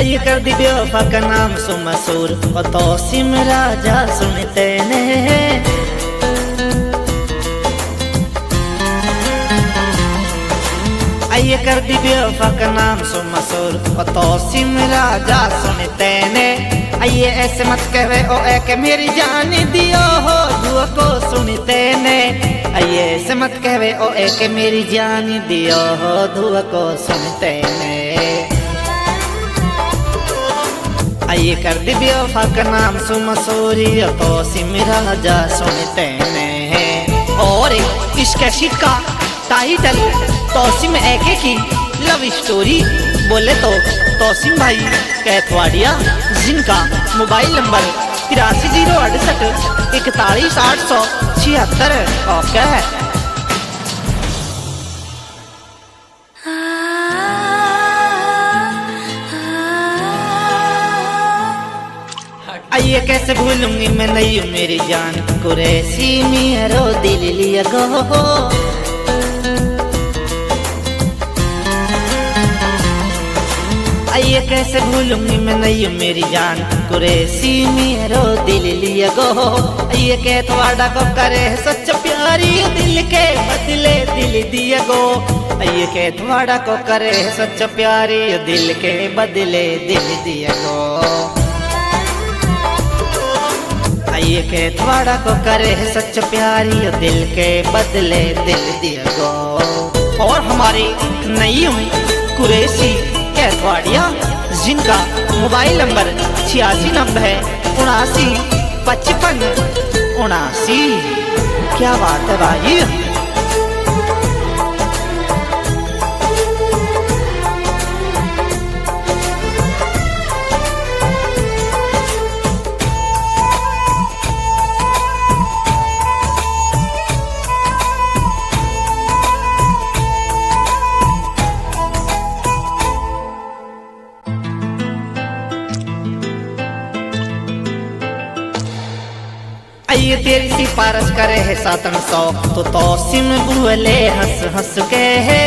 आइए कर दी बेवफा का नाम सो मशहूर और तौसीम राजा सुनते ने। आइए कर दी बेवफा का नाम सो मशहूर और तौसीम राजा सुनते ने। आइए ऐसे मत कहवे ओ एक मेरी जान दियो हो दुआ को सुनते ने। आइए ऐसे मत कहवे ओ एक मेरी जान दियो हो दुआ को सुनते ने। आइए कर दी बेवफा का नाम सो मशहूरी तौसीम राजा सुनते ने। और इश्क शीट का टाइटल तौसीम एके की लव स्टोरी बोले तो तौसीम भाई कैथवाड़िया, जिनका मोबाइल नंबर 8308 41876 ओके। आइए कैसे भूलूंगी मैं नहीं मेरी जान कुरैशी मेरो दिल लिया गो। आइए कैसे भूलूंगी मैं नहीं मेरी जान कुरैशी मेरो दिल लिया गो। आइए कैथवाड़ा को करे सच प्यारी दिल के बदले दिल दिया गो। आइए कैथवाड़ा को करे सच प्यारी दिल के बदले दिल दिया गो। आइए कैथवाड़ा को करे सच प्यारी दिल के बदले दिल दिया गो। और हमारे नईम कुरैशी कैथवाड़िया, जिनका मोबाइल नंबर 8690 79 55 79। क्या बात है भाई। आइए तेरी सिफारिश करे है 700 तो तौसीम बोले हंस हंस के है।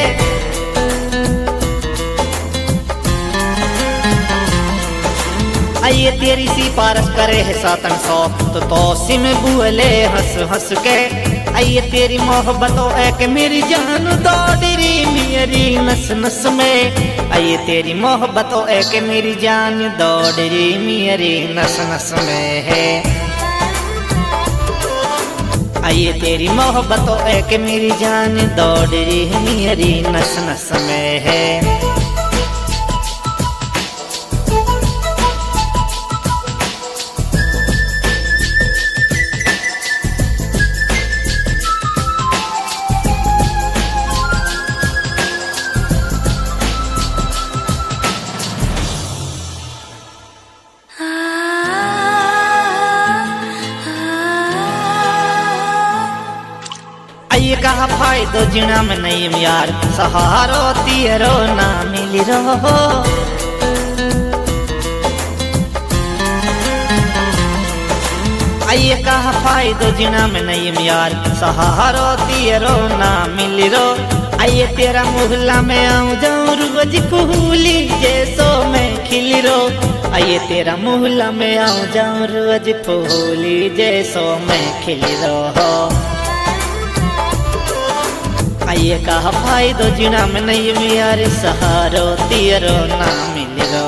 आइए तेरी सिफारिश करे है 700 तो तौसीम बोले हंस हंस के। आइए तेरी मोहब्बतों एक मेरी जान दौड़री मेरी नस नस में। आइए तेरी मोहब्बतों एक मेरी जान दौड़री मेरी नस नस में है। आइए तेरी मोहब्बतों एक मेरी जान दौड़ रही मेरी नस नस में है। आइए कहा फायदो जीना में नहीं यार सहारो तेरो ना मिली रहो। आइए कहा फायदो जीना में नहीं यार सहारो तेरो ना मिली रो। आइए तेरा मोहल्ला में आऊं जाऊं रोज फूली जैसो मैं खिली रो। आइए तेरा मोहल्ला में आऊं जाऊं रोज फूली जैसो मैं खिली रो। आइए कहा फायदो जीना में नहीं यार सहारो तेरो ना मिली रो।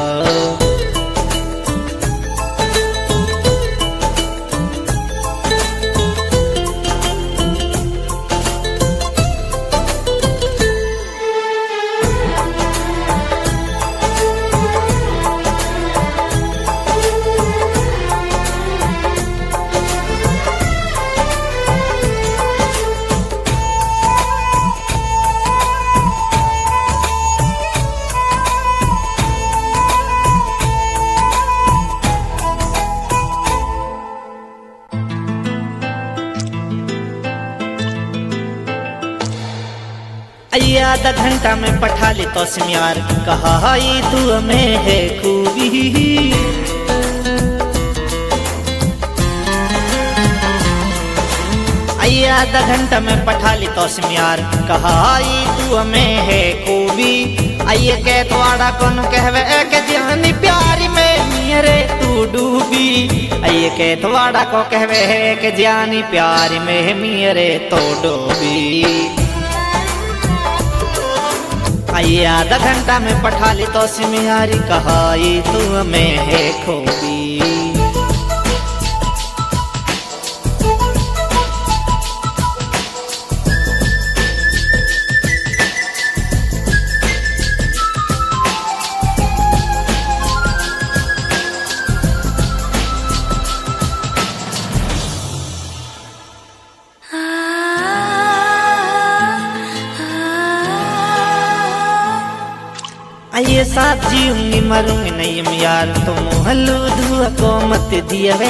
आइए आधा घंटा में पठा ले तौसीम यार कहा ये तू में है खूबी। आइए आधा घंटा में पठा ली तौसीम यार कहा ये तू में है खूबी। आइए कैथवाड़ा कौन कहवे के जानी प्यार आइए के थवाड़ा को कहवे है कि जानी प्यार में मेरे तो डोबी। आइए आधा घंटा में पठा ली तो सिमियारी कहाई तू में है खोबी। आइए साथ जीऊंगी मरूंगी नहीं यार तुम हल्लू धुआ को मत दिया वे।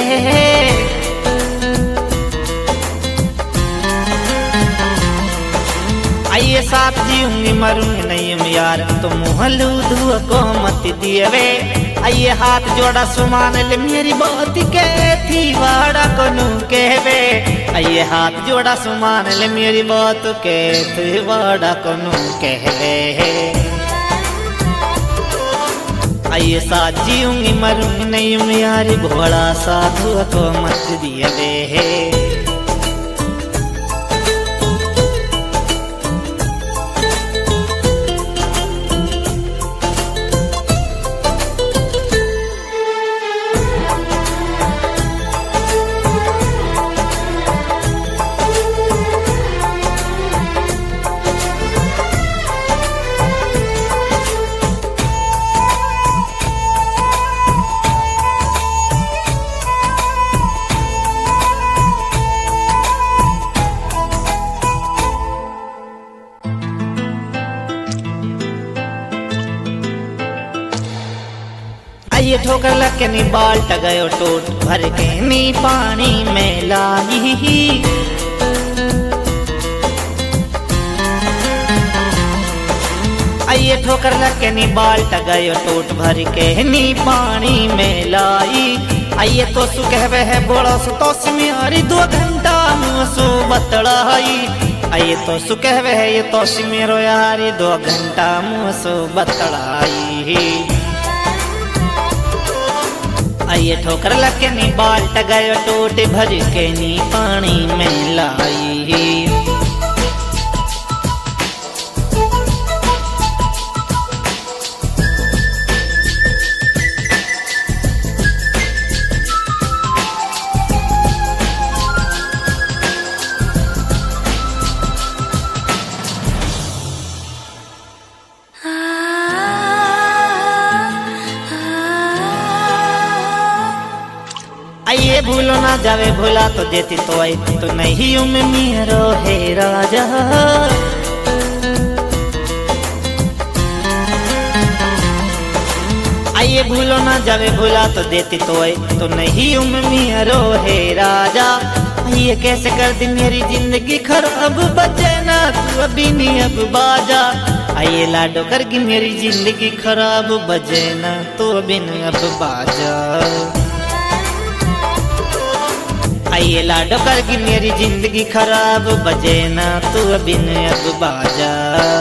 आइए साथ जीऊंगी मरूंगी नहीं यार तुम हल्लू धुआ को मत दिया वे। आइए हाथ जोड़ा सुमान ले मेरी बात के थी वाड़ा को नू कहवे। आइए हाथ जोड़ा सुमान ले मेरी बात के थी वाड़ा को नू कहवे। आइए साथ जीऊंगी मरूंगी नहीं यारी भोला साधु को मत दिया वे। आइए ठोकर लग के नी बाल्ट गयो टूट भर के नी पानी में लाई। आइए ठोकर लग के नी बाल्ट गयो टूट भर के नी पानी में लाई। आइए तो सु कहवे है बोड़ा सु तो सिमियारी 2 घंटा मुँह सु बतड़ाई। आइए तो सु कहवे है ये तो सिमेरो यारी 2 घंटा मुँह सु बतड़ाई। आइए ठोकर लग के नी बाल्ट गयो टूट भर के नी पानी में लाई। आइए भूलो ना जावे भूला तो देती तो आई तो नहीं हूँ मैं मेरो है राजा। आइए भूलो ना जावे भूला तो देती तो आई तो नहीं हूँ मैं मेरो है राजा। आइए कैसे कर दी मेरी जिंदगी खराब बचे ना तू अभी नहीं अब बाजा। आइए लाडो करगी मेरी जिंदगी खराब बजे ना तू अभी नहीं अब बाजा। आइए लाडो करगी मेरी जिंदगी खराब बजे ना तू अभी न अब बाजा।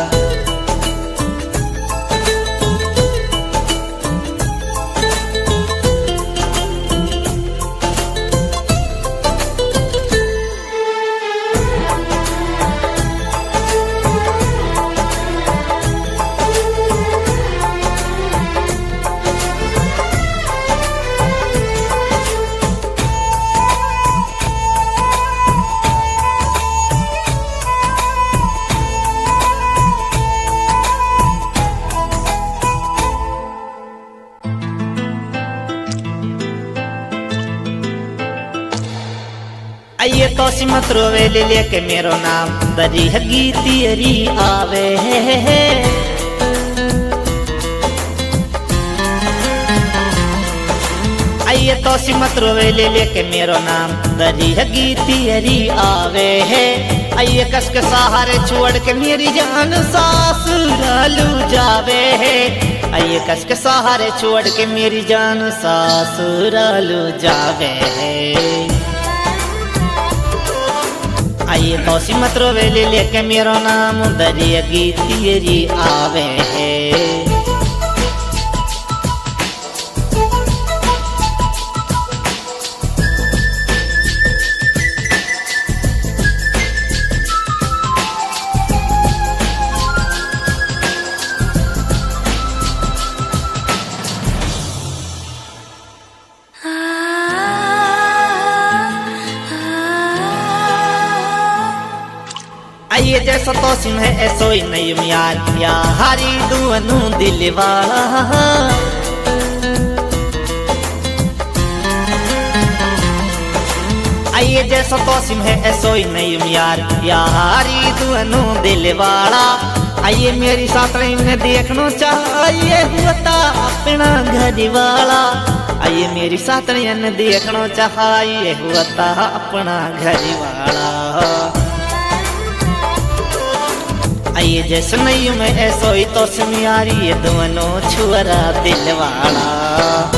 आइए तो सिमत रोवे ले लेके मेरो नाम दरी हगी तेरी आवे है। आइए तो सिमत रोवे ले लेके मेरो नाम दरी हगी तेरी आवे है। आइए कस के सहारे छोड़ के मेरी जान ससुरालू जावे है। आइए कस के सहारे छोड़ के मेरी जान ससुरालू जावे है। आइए तो सिमत रोवे ले लेके मेरो नाम दरिया गीतियरी आवे है। आइए जैसा तोसिम है ऐसो ही नईम यार यारी दुअनु दिल वाला। आइए जैसा तोसिम है ऐसो ही नईम यार यारी दुअनु दिल वाला। आइए मेरी साथड़ी में देखना चाहिए होता अपना घर वाला। आइए मेरी साथड़ी ने देखना चाहिए होता अपना घर वाला। आइए जैसे नहीं मैं ऐसो ही तो सिम यारी ये दोनों छुअरा दिल वाला।